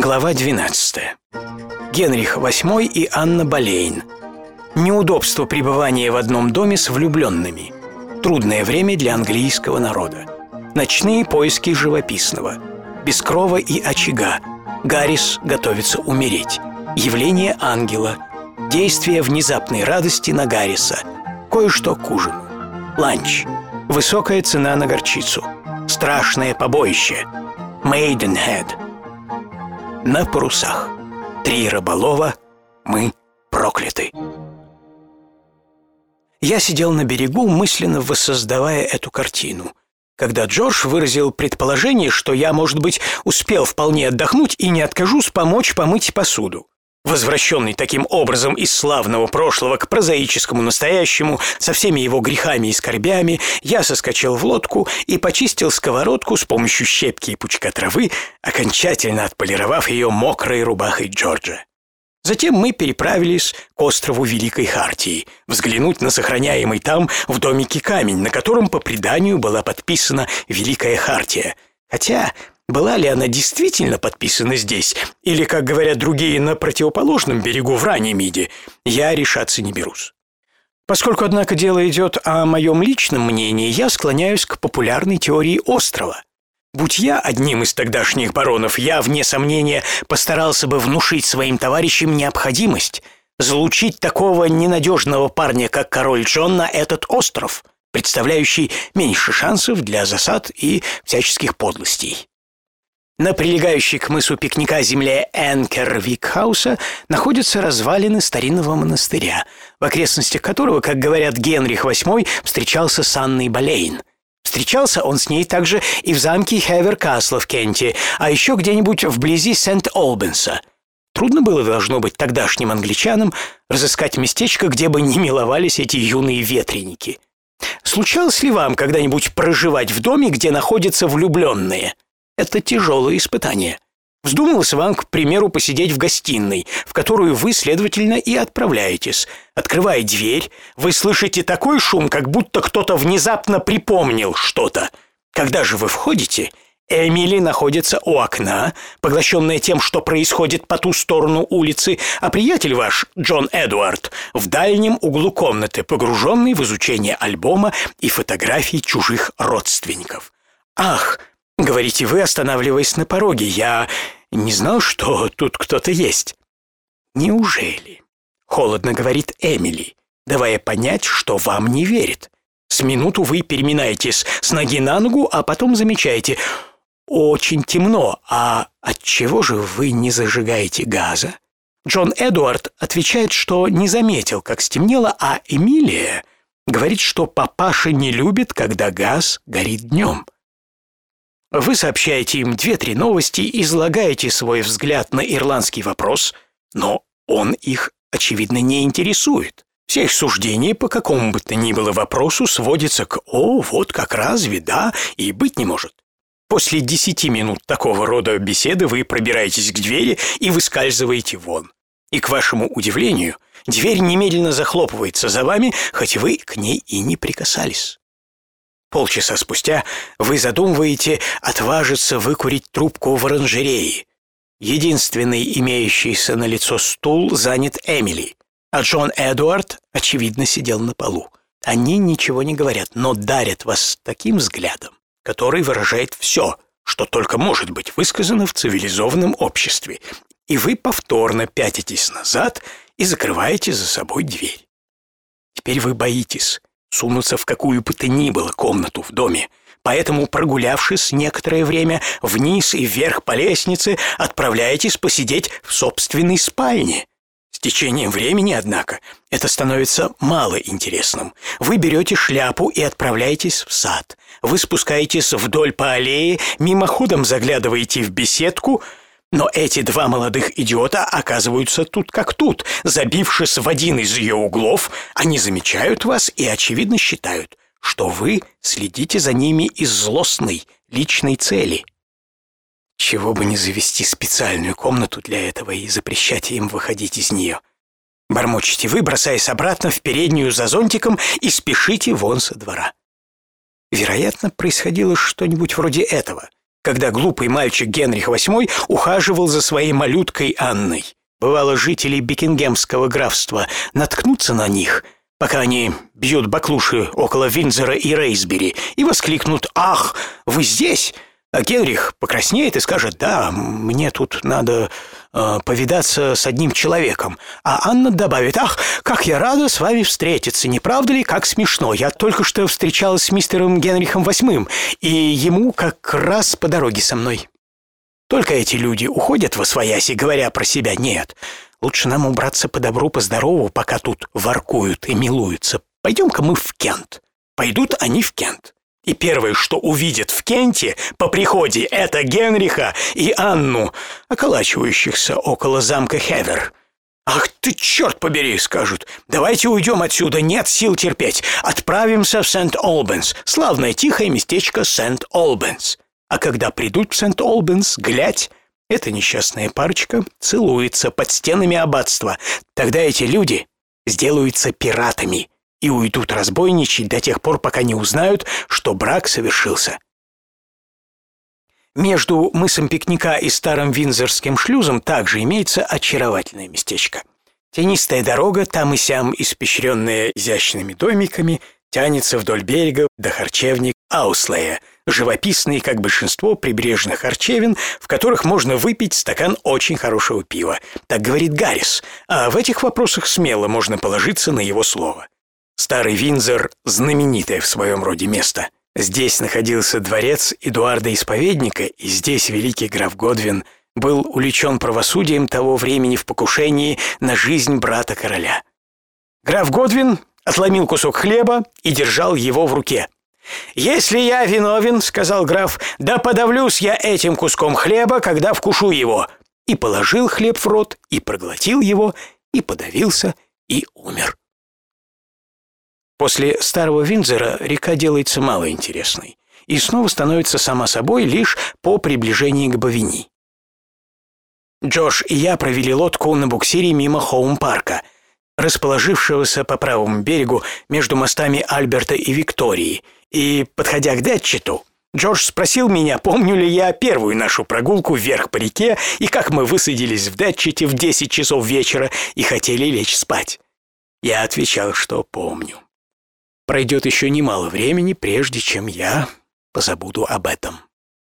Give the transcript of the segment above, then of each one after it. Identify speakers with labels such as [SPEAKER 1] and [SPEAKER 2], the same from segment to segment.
[SPEAKER 1] Глава 12. Генрих VIII и Анна Болейн. Неудобство пребывания в одном доме с влюбленными. Трудное время для английского народа. Ночные поиски живописного. Без крова и очага. Гаррис готовится умереть. Явление ангела. Действие внезапной радости на Гарриса. Кое-что к ужину. Ланч. Высокая цена на горчицу. Страшное побоище. Maidenhead. На парусах. 3 рыболова. Мы прокляты. Я сидел на берегу, мысленно воссоздавая эту картину, когда Джордж выразил предположение, что я, может быть, успел вполне отдохнуть и не откажусь помочь помыть посуду. Возвращенный таким образом из славного прошлого к прозаическому настоящему, со всеми его грехами и скорбями, я соскочил в лодку и почистил сковородку с помощью щепки и пучка травы, окончательно отполировав ее мокрой рубахой Джорджа. Затем мы переправились к острову Великой Хартии, взглянуть на сохраняемый там в домике камень, на котором по преданию была подписана Великая Хартия. Хотя была ли она действительно подписана здесь, или, как говорят другие, на противоположном берегу в Раннемиде, я решаться не берусь. Поскольку, однако, дело идет о моем личном мнении, я склоняюсь к популярной теории острова. Будь я одним из тогдашних баронов, я, вне сомнения, постарался бы внушить своим товарищам необходимость залучить такого ненадежного парня, как король Джон, на этот остров, представляющий меньше шансов для засад и всяческих подлостей. На прилегающей к мысу пикника земле Энкервик-хауса находятся развалины старинного монастыря, в окрестностях которого, как говорят, Генрих VIII встречался с Анной Болейн. Встречался он с ней также и в замке Хевер-Касла в Кенте, а еще где-нибудь вблизи Сент-Олбенса. Трудно было, должно быть, тогдашним англичанам разыскать местечко, где бы не миловались эти юные ветреники. Случалось ли вам когда-нибудь проживать в доме, где находятся влюбленные? Это тяжелое испытание. Вздумалось вам, к примеру, посидеть в гостиной, в которую вы, следовательно, и отправляетесь. Открывая дверь, вы слышите такой шум, как будто кто-то внезапно припомнил что-то. Когда же вы входите, Эмили находится у окна, поглощенная тем, что происходит по ту сторону улицы, а приятель ваш, Джон Эдуард, в дальнем углу комнаты, погруженный в изучение альбома и фотографий чужих родственников. «Ах!» — говорите вы, останавливаясь на пороге. «Я не знал, что тут кто-то есть». «Неужели?» — холодно говорит Эмили, давая понять, что вам не верит. С минуту вы переминаетесь с ноги на ногу, а потом замечаете: очень темно, а отчего же вы не зажигаете газа? Джон Эдуард отвечает, что не заметил, как стемнело, а Эмилия говорит, что папаша не любит, когда газ горит днем. Вы сообщаете им 2-3 новости, излагаете свой взгляд на ирландский вопрос, но он их, очевидно, не интересует. Все их суждения по какому бы то ни было вопросу сводятся к «О, вот как разве, да, и быть не может». После 10 минут такого рода беседы вы пробираетесь к двери и выскальзываете вон. И, к вашему удивлению, дверь немедленно захлопывается за вами, хоть вы к ней и не прикасались. Полчаса спустя вы задумываете отважиться выкурить трубку в оранжерее. Единственный имеющийся на лицо стул занят Эмили, а Джон Эдуард, очевидно, сидел на полу. Они ничего не говорят, но дарят вас таким взглядом, который выражает все, что только может быть высказано в цивилизованном обществе, и вы повторно пятитесь назад и закрываете за собой дверь. Теперь вы боитесь сунуться в какую бы то ни было комнату в доме, поэтому, прогулявшись некоторое время вниз и вверх по лестнице, отправляетесь посидеть в собственной спальне. С течением времени, однако, это становится мало интересным. Вы берете шляпу и отправляетесь в сад. Вы спускаетесь вдоль по аллее, мимоходом заглядываете в беседку, но эти 2 молодых идиота оказываются тут как тут. Забившись в один из ее углов, они замечают вас и, очевидно, считают, что вы следите за ними из злостной личной цели. Чего бы не завести специальную комнату для этого и запрещать им выходить из нее. Бормочете вы, бросаясь обратно в переднюю за зонтиком, и спешите вон со двора. Вероятно, происходило что-нибудь вроде этого. когда глупый мальчик Генрих VIII ухаживал за своей малюткой Анной. Бывало, жители Бекингемского графства наткнутся на них, пока они бьют баклуши около Виндзора и Рейсбери, и воскликнут: «Ах, вы здесь?» А Генрих покраснеет и скажет: «Да, мне тут надо повидаться с одним человеком». А Анна добавит: «Ах, как я рада с вами встретиться, не правда ли, как смешно? Я только что встречалась с мистером Генрихом VIII, и ему как раз по дороге со мной». Только эти люди уходят восвояси, говоря про себя: «Нет, лучше нам убраться по добру, по здорову, пока тут воркуют и милуются. Пойдем-ка мы в Кент». Пойдут они в Кент. И первое, что увидят в Кенте по приходе, это Генриха и Анну, околачивающихся около замка Хевер. «Ах ты, черт побери!» — скажут. «Давайте уйдем отсюда, нет сил терпеть. Отправимся в Сент-Олбанс, славное тихое местечко Сент-Олбанс». А когда придут в Сент-Олбанс, глядь, эта несчастная парочка целуется под стенами аббатства. Тогда эти люди сделаются пиратами и уйдут разбойничать до тех пор, пока не узнают, что брак совершился. Между мысом Пикника и старым Виндзорским шлюзом также имеется очаровательное местечко. Тенистая дорога, там и сям испещренная изящными домиками, тянется вдоль берега до харчевни Ауслея, живописный, как большинство прибрежных харчевин, в которых можно выпить стакан очень хорошего пива. Так говорит Гаррис, а в этих вопросах смело можно положиться на его слово. Старый Виндзор – знаменитое в своем роде место. Здесь находился дворец Эдуарда Исповедника, и здесь великий граф Годвин был уличен правосудием того времени в покушении на жизнь брата короля. Граф Годвин отломил кусок хлеба и держал его в руке. «Если я виновен, — сказал граф, — да подавлюсь я этим куском хлеба, когда вкушу его». И положил хлеб в рот, и проглотил его, и подавился, и умер. После старого Виндзора река делается малоинтересной и снова становится сама собой лишь по приближении к Бовини. Джош и я провели лодку на буксире мимо Хоум-парка, расположившегося по правому берегу между мостами Альберта и Виктории, и, подходя к Дэтчету, Джордж спросил меня, помню ли я первую нашу прогулку вверх по реке и как мы высадились в Дэтчете в 10 часов вечера и хотели лечь спать. Я отвечал, что помню. Пройдет еще немало времени, прежде чем я позабуду об этом.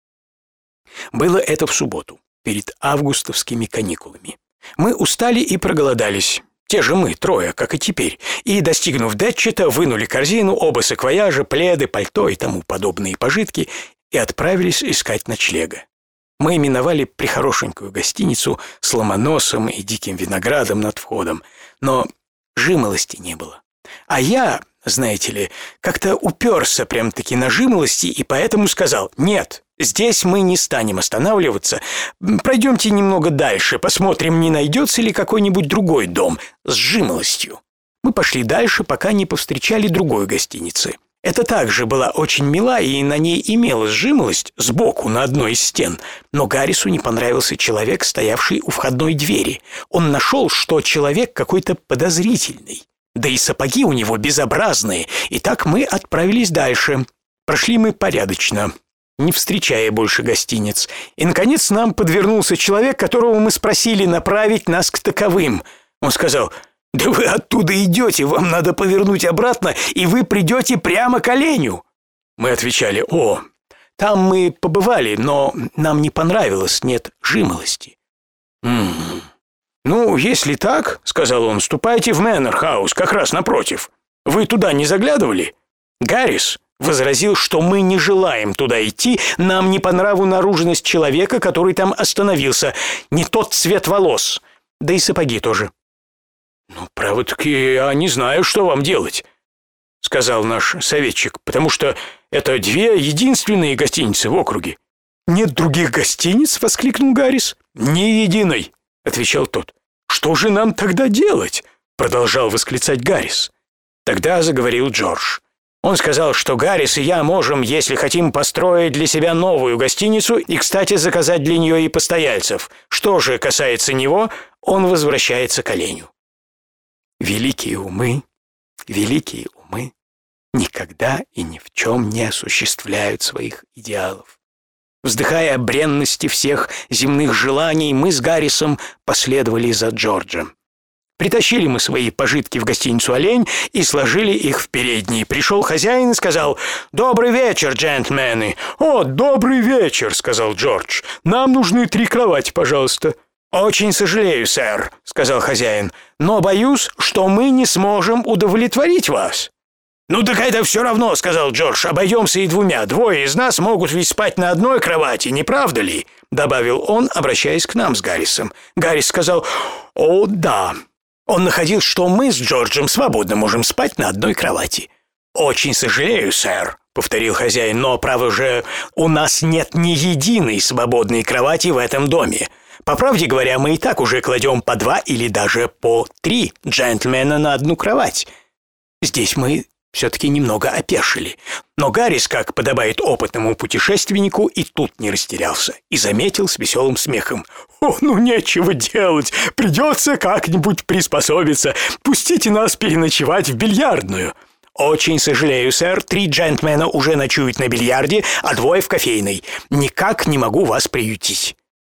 [SPEAKER 1] Было это в субботу, перед августовскими каникулами. Мы устали и проголодались. Те же мы, трое, как и теперь. И, достигнув Дэтчета, вынули корзину, оба саквояжа, пледы, пальто и тому подобные пожитки и отправились искать ночлега. Мы миновали прихорошенькую гостиницу с ломоносом и диким виноградом над входом, но жимолости не было. А я, знаете ли, как-то уперся прям-таки на жимолости и поэтому сказал: «Нет, здесь мы не станем останавливаться. Пройдемте немного дальше, посмотрим, не найдется ли какой-нибудь другой дом с жимолостью». Мы пошли дальше, пока не повстречали другой гостиницы. Это также была очень мила, и на ней имелась жимолость сбоку на одной из стен. Но Гаррису не понравился человек, стоявший у входной двери. Он нашел, что человек какой-то подозрительный. Да и сапоги у него безобразные. И так мы отправились дальше. Прошли мы порядочно, не встречая больше гостиниц. И, наконец, нам подвернулся человек, которого мы спросили направить нас к таковым. Он сказал: «Да вы оттуда идете, вам надо повернуть обратно, и вы придете прямо к оленю». Мы отвечали: «О, там мы побывали, но нам не понравилось, нет жимолости». «Ну, если так, — сказал он, — ступайте в Мэннер-хаус, как раз напротив. Вы туда не заглядывали?» Гаррис возразил, что мы не желаем туда идти, нам не по нраву наружность человека, который там остановился, не тот цвет волос, да и сапоги тоже. «Ну, право-таки, я не знаю, что вам делать», — сказал наш советчик, «потому что это две единственные гостиницы в округе». «Нет других гостиниц?» — воскликнул Гаррис. «Ни единой», — отвечал тот. «Что же нам тогда делать?» — продолжал восклицать Гаррис. Тогда заговорил Джордж. Он сказал, что Гаррис и я можем, если хотим, построить для себя новую гостиницу и, кстати, заказать для нее и постояльцев. Что же касается него, он возвращается к оленю. Великие умы никогда и ни в чем не осуществляют своих идеалов. Вздыхая о бренности всех земных желаний, мы с Гаррисом последовали за Джорджем. Притащили мы свои пожитки в гостиницу «Олень» и сложили их в передней. Пришел хозяин и сказал: «Добрый вечер, джентльмены!» «О, добрый вечер!» — сказал Джордж. «Нам нужны 3 кровати, пожалуйста». «Очень сожалею, сэр», — сказал хозяин, «но боюсь, что мы не сможем удовлетворить вас». «Ну так это все равно», — сказал Джордж, «обойдемся и 2. 2 из нас могут ведь спать на одной кровати, не правда ли?» — добавил он, обращаясь к нам с Гаррисом. Гаррис сказал: «О, да». Он находил, что мы с Джорджем свободно можем спать на одной кровати. «Очень сожалею, сэр», — повторил хозяин, «но, право же, у нас нет ни единой свободной кровати в этом доме. По правде говоря, мы и так уже кладем по 2 или даже по 3 джентльмена на одну кровать». Здесь мы все-таки немного опешили. Но Гаррис, как подобает опытному путешественнику, и тут не растерялся и заметил с веселым смехом: «О, ну нечего делать, придется как-нибудь приспособиться. Пустите нас переночевать в бильярдную». «Очень сожалею, сэр, 3 джентльмена уже ночуют на бильярде, а 2 в кофейной. Никак не могу вас приютить».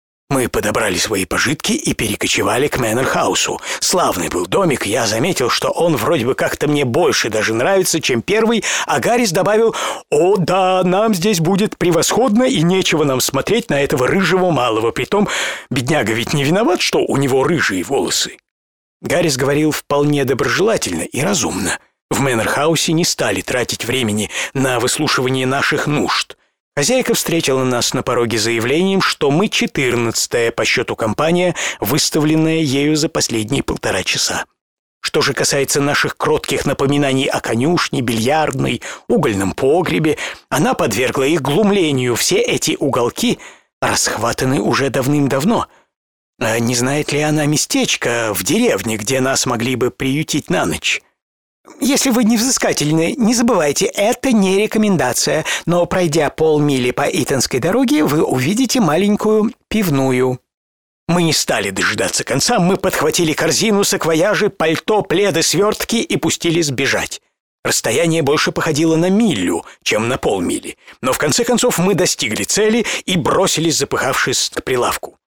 [SPEAKER 1] Мы подобрали свои пожитки и перекочевали к Мэннер-хаусу. Славный был домик, я заметил, что он вроде бы как-то мне больше даже нравится, чем первый, а Гаррис добавил: «О, да, нам здесь будет превосходно, и нечего нам смотреть на этого рыжего малого, притом бедняга ведь не виноват, что у него рыжие волосы». Гаррис говорил вполне доброжелательно и разумно. В Мэннер-хаусе не стали тратить времени на выслушивание наших нужд. Хозяйка встретила нас на пороге заявлением, что мы 14-я по счету компания, выставленная ею за последние 1,5 часа. Что же касается наших кротких напоминаний о конюшне, бильярдной, угольном погребе, она подвергла их глумлению. Все эти уголки расхватаны уже давным-давно. А не знает ли она местечко в деревне, где нас могли бы приютить на ночь? Если вы невзыскательны, не забывайте, это не рекомендация, но пройдя полмили по Итонской дороге, вы увидите маленькую пивную. Мы не стали дожидаться конца, мы подхватили корзину, саквояжи, пальто, пледы, свертки и пустились бежать. Расстояние больше походило на милю, чем на полмили, но в конце концов мы достигли цели и бросились, запыхавшись, к прилавку.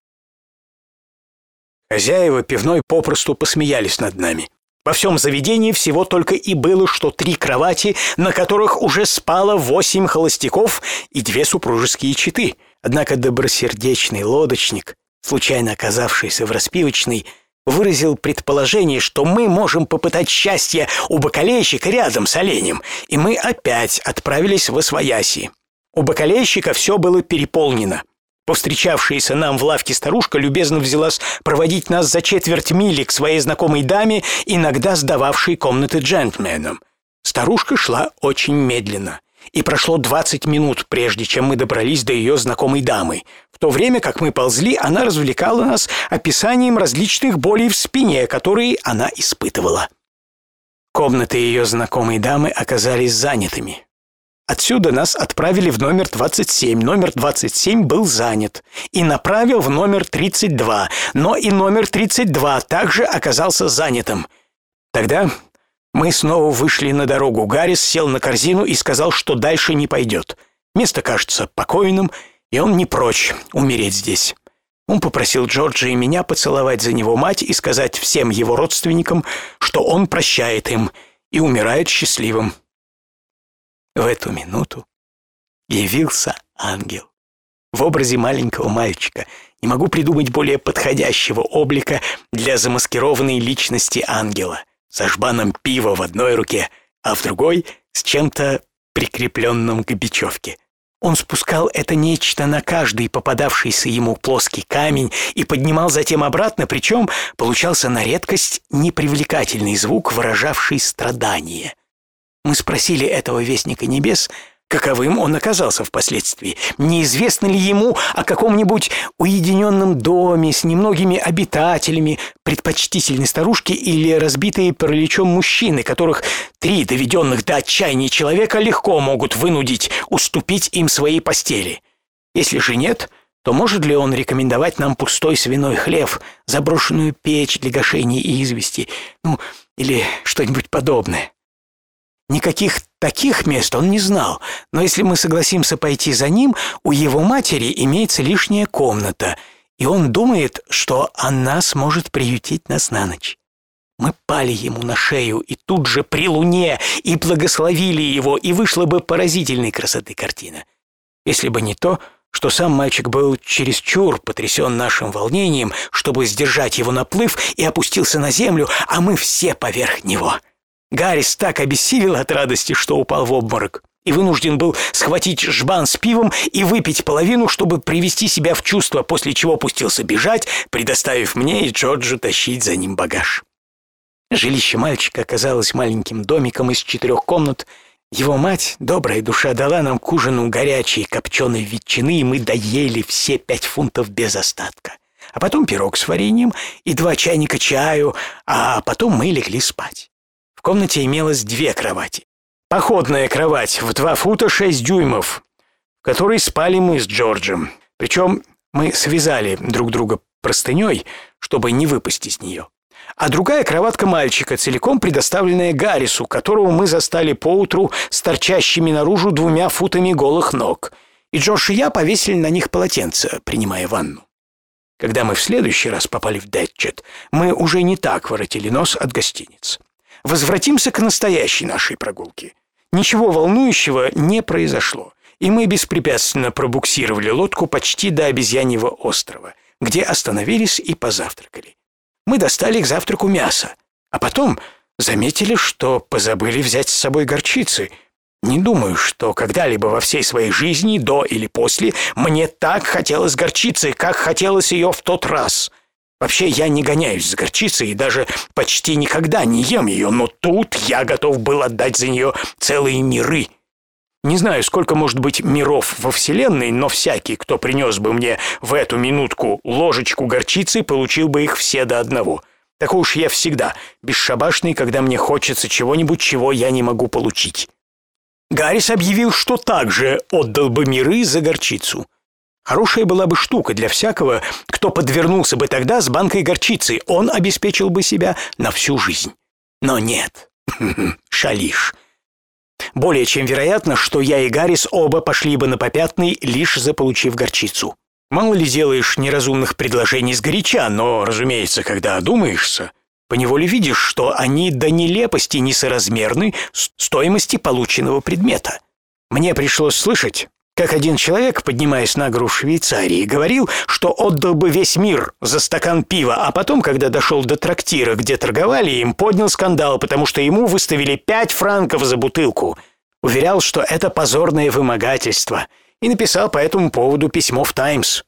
[SPEAKER 1] Хозяева пивной попросту посмеялись над нами. Во всем заведении всего только и было, что 3 кровати, на которых уже спало 8 холостяков и 2 супружеские четы. Однако добросердечный лодочник, случайно оказавшийся в распивочной, выразил предположение, что мы можем попытать счастье у бакалейщика рядом с оленем, и мы опять отправились в освояси. У бакалейщика все было переполнено. Повстречавшаяся нам в лавке старушка любезно взялась проводить нас за 1/4 мили к своей знакомой даме, иногда сдававшей комнаты джентльменам. Старушка шла очень медленно, и прошло 20 минут, прежде чем мы добрались до ее знакомой дамы. В то время как мы ползли, она развлекала нас описанием различных болей в спине, которые она испытывала. Комнаты ее знакомой дамы оказались занятыми. Отсюда нас отправили в номер 27. Номер 27 был занят. И направил в номер 32. Но и номер 32 также оказался занятым. Тогда мы снова вышли на дорогу. Гаррис сел на корзину и сказал, что дальше не пойдет. Место кажется покойным, и он не прочь умереть здесь. Он попросил Джорджа и меня поцеловать за него мать и сказать всем его родственникам, что он прощает им и умирает счастливым. В эту минуту явился ангел в образе маленького мальчика. Не могу придумать более подходящего облика для замаскированной личности ангела. Со жбаном пива в одной руке, а в другой с чем-то прикрепленным к бечевке. Он спускал это нечто на каждый попадавшийся ему плоский камень и поднимал затем обратно, причем получался на редкость непривлекательный звук, выражавший страдание. Мы спросили этого вестника небес, каковым он оказался впоследствии. Неизвестно ли ему о каком-нибудь уединенном доме с немногими обитателями, предпочтительной старушки или разбитые параличом мужчины, которых 3 доведенных до отчаяния человека легко могут вынудить уступить им свои постели. Если же нет, то может ли он рекомендовать нам пустой свиной хлев, заброшенную печь для гашения извести, или что-нибудь подобное? Никаких Таких мест он не знал, но если мы согласимся пойти за ним, у его матери имеется лишняя комната, и он думает, что она сможет приютить нас на ночь. Мы пали ему на шею и тут же при луне, и благословили его, и вышла бы поразительной красоты картина. Если бы не то, что сам мальчик был чересчур потрясен нашим волнением, чтобы сдержать его наплыв, и опустился на землю, а мы все поверх него. Гаррис так обессилел от радости, что упал в обморок, и вынужден был схватить жбан с пивом и выпить половину, чтобы привести себя в чувство, после чего пустился бежать, предоставив мне и Джорджу тащить за ним багаж. Жилище мальчика оказалось маленьким домиком из 4 комнат. Его мать, добрая душа, дала нам к ужину горячей копченой ветчины, и мы доели все 5 фунтов без остатка. А потом пирог с вареньем и 2 чайника чаю, а потом мы легли спать. В комнате имелось 2 кровати. Походная кровать в 2 фута 6 дюймов, в которой спали мы с Джорджем. Причем мы связали друг друга простыней, чтобы не выпасть из нее. А другая кроватка мальчика, целиком предоставленная Гаррису, которого мы застали поутру с торчащими наружу 2 футами голых ног. И Джордж и я повесили на них полотенца, принимая ванну. Когда мы в следующий раз попали в Детчет, мы уже не так воротили нос от гостиниц. Возвратимся к настоящей нашей прогулке. Ничего волнующего не произошло, и мы беспрепятственно пробуксировали лодку почти до Обезьяньего острова, где остановились и позавтракали. Мы достали к завтраку мясо, а потом заметили, что позабыли взять с собой горчицы. Не думаю, что когда-либо во всей своей жизни, до или после, мне так хотелось горчицы, как хотелось ее в тот раз. Вообще, я не гоняюсь за горчицей и даже почти никогда не ем ее, но тут я готов был отдать за нее целые миры. Не знаю, сколько может быть миров во Вселенной, но всякий, кто принес бы мне в эту минутку ложечку горчицы, получил бы их все до одного. Такой уж я всегда, бесшабашный, когда мне хочется чего-нибудь, чего я не могу получить. Гаррис объявил, что также отдал бы миры за горчицу. Хорошая была бы штука для всякого, кто подвернулся бы тогда с банкой горчицы. Он обеспечил бы себя на всю жизнь. Но нет, шалиш. Более чем вероятно, что я и Гаррис оба пошли бы на попятный, лишь заполучив горчицу. Мало ли делаешь неразумных предложений сгоряча, но, разумеется, когда одумаешься, поневоле видишь, что они до нелепости несоразмерны стоимости полученного предмета. Мне пришлось слышать, как один человек, поднимаясь на гору в Швейцарии, говорил, что отдал бы весь мир за стакан пива, а потом, когда дошел до трактира, где торговали им, поднял скандал, потому что ему выставили 5 франков за бутылку. Уверял, что это позорное вымогательство, и написал по этому поводу письмо в «Таймс».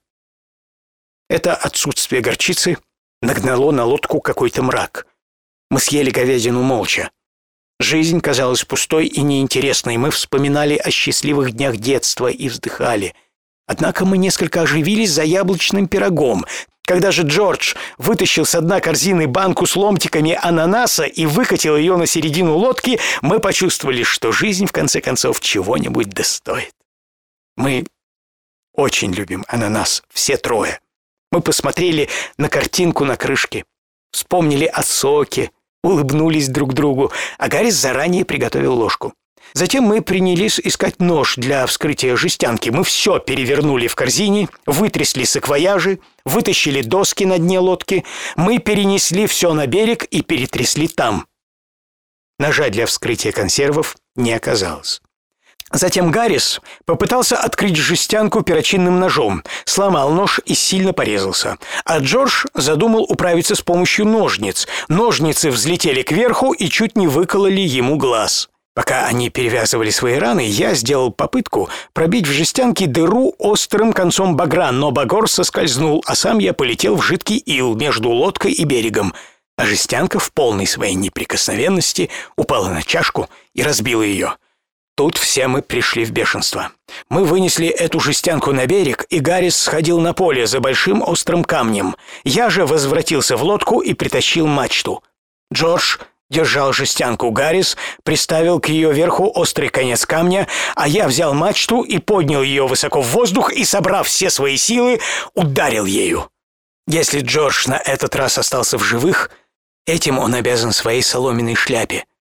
[SPEAKER 1] Это отсутствие горчицы нагнало на лодку какой-то мрак. Мы съели говядину молча. Жизнь казалась пустой и неинтересной, мы вспоминали о счастливых днях детства и вздыхали. Однако мы несколько оживились за яблочным пирогом. Когда же Джордж вытащил с дна корзины банку с ломтиками ананаса и выкатил ее на середину лодки, мы почувствовали, что жизнь, в конце концов, чего-нибудь достоит. Мы очень любим ананас, все 3. Мы посмотрели на картинку на крышке, вспомнили о соке, улыбнулись друг другу, а Гаррис заранее приготовил ложку. Затем мы принялись искать нож для вскрытия жестянки. Мы все перевернули в корзине, вытрясли саквояжи, вытащили доски на дне лодки. Мы перенесли все на берег и перетрясли там. Ножа для вскрытия консервов не оказалось. Затем Гаррис попытался открыть жестянку перочинным ножом, сломал нож и сильно порезался. А Джордж задумал управиться с помощью ножниц. Ножницы взлетели кверху и чуть не выкололи ему глаз. Пока они перевязывали свои раны, я сделал попытку пробить в жестянке дыру острым концом багра, но багор соскользнул, а сам я полетел в жидкий ил между лодкой и берегом. А жестянка в полной своей неприкосновенности упала на чашку и разбила ее. Тут все мы пришли в бешенство. Мы вынесли эту жестянку на берег, и Гаррис сходил на поле за большим острым камнем. Я же возвратился в лодку и притащил мачту. Джордж держал жестянку, Гаррис приставил к ее верху острый конец камня, а я взял мачту и поднял ее высоко в воздух и, собрав все свои силы, ударил ею. Если Джордж на этот раз остался в живых, этим он обязан своей соломенной шляпе.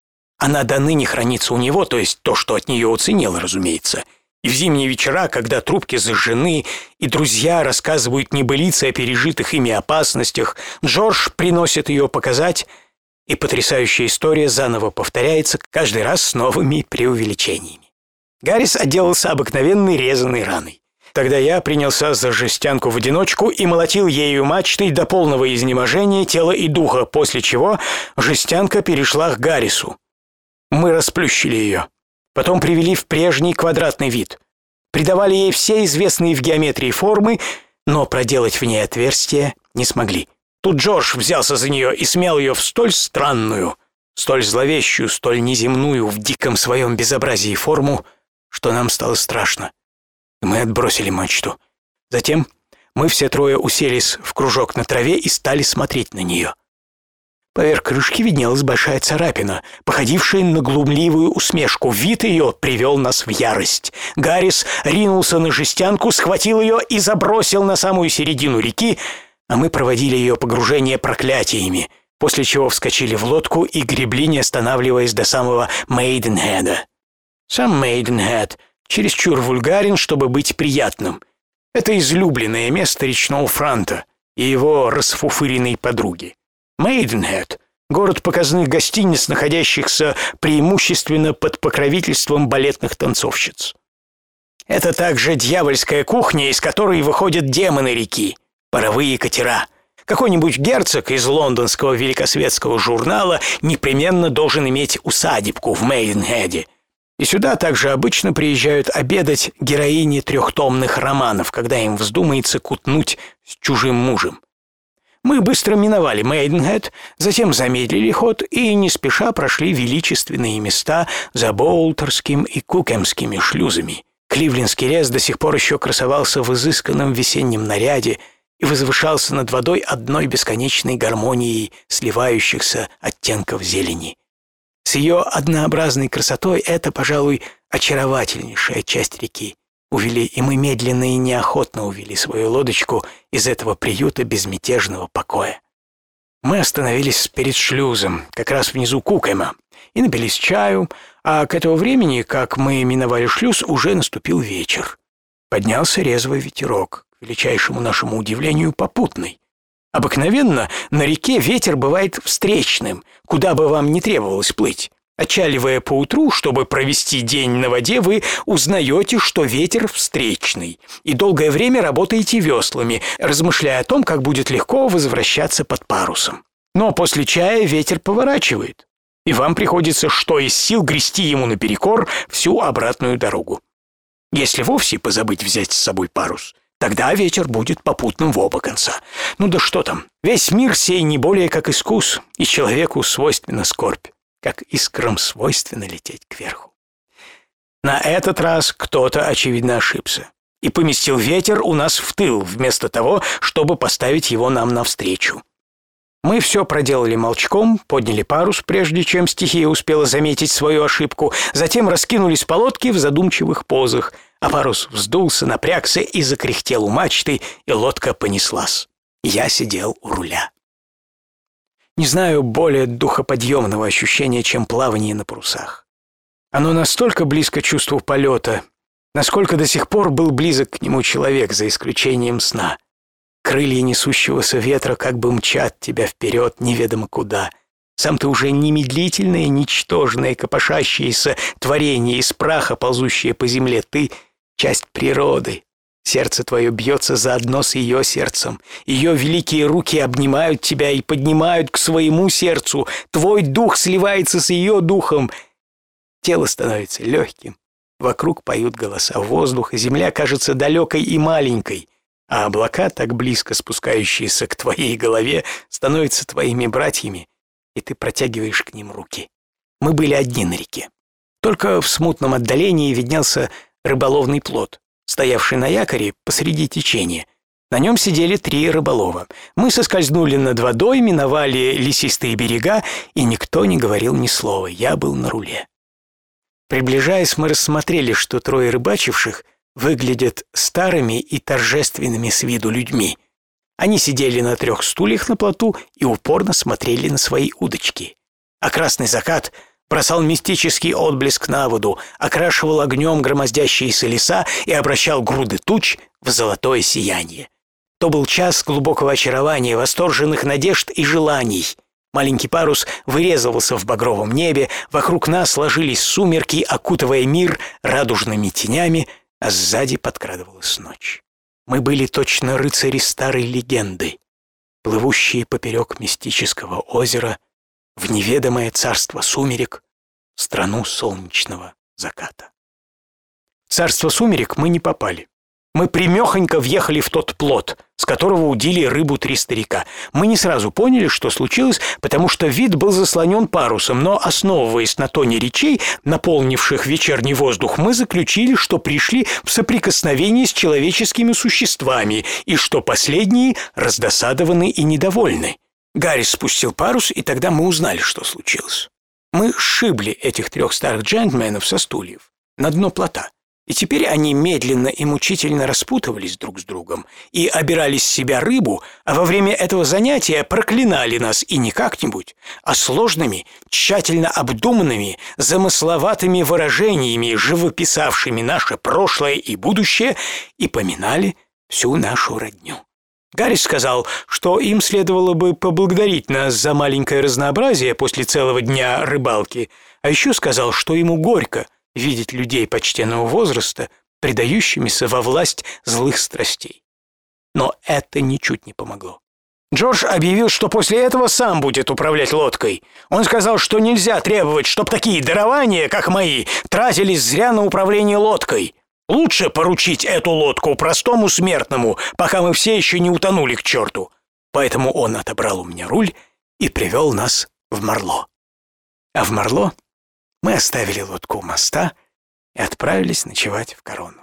[SPEAKER 1] Она до ныне хранится у него, то есть то, что от нее уценила, разумеется. И в зимние вечера, когда трубки зажжены, и друзья рассказывают небылицы о пережитых ими опасностях, Джордж приносит ее показать, и потрясающая история заново повторяется каждый раз с новыми преувеличениями. Гаррис отделался обыкновенной резаной раной. Тогда я принялся за жестянку в одиночку и молотил ею мачтой до полного изнеможения тела и духа, после чего жестянка перешла к Гаррису. Мы расплющили ее. Потом привели в прежний квадратный вид. Придавали ей все известные в геометрии формы, но проделать в ней отверстие не смогли. Тут Джордж взялся за нее и смял ее в столь странную, столь зловещую, столь неземную в диком своем безобразии форму, что нам стало страшно. И мы отбросили мачту. Затем мы все трое уселись в кружок на траве и стали смотреть на нее. Поверх крышки виднелась большая царапина, походившая на глумливую усмешку. Вид ее привел нас в ярость. Гаррис ринулся на жестянку, схватил ее и забросил на самую середину реки, а мы проводили ее погружение проклятиями, после чего вскочили в лодку и гребли, не останавливаясь, до самого Мейденхеда. Сам Мейденхед чересчур вульгарен, чтобы быть приятным. Это излюбленное место речного франта и его расфуфыренной подруги. Мейденхед — город показных гостиниц, находящихся преимущественно под покровительством балетных танцовщиц. Это также дьявольская кухня, из которой выходят демоны реки, паровые катера. Какой-нибудь герцог из лондонского великосветского журнала непременно должен иметь усадебку в Мейденхеде. И сюда также обычно приезжают обедать героини трехтомных романов, когда им вздумается кутнуть с чужим мужем. Мы быстро миновали Мейденхед, затем замедлили ход и не спеша прошли величественные места за Боултерским и Кукемскими шлюзами. Кливлендский лес до сих пор еще красовался в изысканном весеннем наряде и возвышался над водой одной бесконечной гармонией сливающихся оттенков зелени. С ее однообразной красотой это, пожалуй, очаровательнейшая часть реки. Увели, и мы медленно и неохотно увели свою лодочку из этого приюта безмятежного покоя. Мы остановились перед шлюзом, как раз внизу Кукема, и напились чаю, а к этому времени, как мы миновали шлюз, уже наступил вечер. Поднялся резвый ветерок, к величайшему нашему удивлению попутный. Обыкновенно на реке ветер бывает встречным, куда бы вам ни требовалось плыть. Отчаливая поутру, чтобы провести день на воде, вы узнаете, что ветер встречный, и долгое время работаете веслами, размышляя о том, как будет легко возвращаться под парусом. Но после чая ветер поворачивает, и вам приходится что из сил грести ему наперекор всю обратную дорогу. Если вовсе позабыть взять с собой парус, тогда ветер будет попутным в оба конца. Ну да что там, весь мир сей не более как искус, и человеку свойственна скорбь, как искрам свойственно лететь кверху. На этот раз кто-то, очевидно, ошибся и поместил ветер у нас в тыл, вместо того, чтобы поставить его нам навстречу. Мы все проделали молчком, подняли парус, прежде чем стихия успела заметить свою ошибку, затем раскинулись по лодке в задумчивых позах, а парус вздулся, напрягся и закряхтел у мачты, и лодка понеслась. Я сидел у руля. Не знаю более духоподъемного ощущения, чем плавание на парусах. Оно настолько близко чувству полета, насколько до сих пор был близок к нему человек, за исключением сна. Крылья несущегося ветра как бы мчат тебя вперед неведомо куда. Сам ты уже не медлительное, ничтожное, копошащееся творение из праха, ползущее по земле. Ты — часть природы. Сердце твое бьется заодно с ее сердцем. Ее великие руки обнимают тебя и поднимают к своему сердцу. Твой дух сливается с ее духом. Тело становится легким. Вокруг поют голоса, воздух, и земля кажется далекой и маленькой. А облака, так близко спускающиеся к твоей голове, становятся твоими братьями, и ты протягиваешь к ним руки. Мы были одни на реке. Только в смутном отдалении виднелся рыболовный плот, стоявший на якоре посреди течения. На нем сидели 3 рыболова. Мы соскользнули над водой, миновали лесистые берега, и никто не говорил ни слова. Я был на руле. Приближаясь, мы рассмотрели, что 3 рыбачивших выглядят старыми и торжественными с виду людьми. Они сидели на 3 стульях на плоту и упорно смотрели на свои удочки. А красный закат бросал мистический отблеск на воду, окрашивал огнем громоздящиеся леса и обращал груды туч в золотое сияние. То был час глубокого очарования, восторженных надежд и желаний. Маленький парус вырезывался в багровом небе, вокруг нас ложились сумерки, окутывая мир радужными тенями, а сзади подкрадывалась ночь. Мы были точно рыцари старой легенды, плывущие поперек мистического озера в неведомое царство сумерек, страну солнечного заката. В царство сумерек мы не попали. Мы примехонько въехали в тот плот, с которого удили рыбу 3 старика. Мы не сразу поняли, что случилось, потому что вид был заслонен парусом, но, основываясь на тоне речей, наполнивших вечерний воздух, мы заключили, что пришли в соприкосновение с человеческими существами и что последние раздосадованы и недовольны. Гарри спустил парус, и тогда мы узнали, что случилось. Мы сшибли этих 3 старых джентльменов со стульев на дно плота. И теперь они медленно и мучительно распутывались друг с другом и обирали с себя рыбу, а во время этого занятия проклинали нас и не как-нибудь, а сложными, тщательно обдуманными, замысловатыми выражениями, живописавшими наше прошлое и будущее, и поминали всю нашу родню. Гарри сказал, что им следовало бы поблагодарить нас за маленькое разнообразие после целого дня рыбалки, а еще сказал, что ему горько видеть людей почтенного возраста, предающимися во власть злых страстей. Но это ничуть не помогло. Джордж объявил, что после этого сам будет управлять лодкой. Он сказал, что нельзя требовать, чтобы такие дарования, как мои, тратились зря на управление лодкой. Лучше поручить эту лодку простому смертному, пока мы все еще не утонули к черту. Поэтому он отобрал у меня руль и привел нас в Марло. А в Марло мы оставили лодку у моста и отправились ночевать в Корону.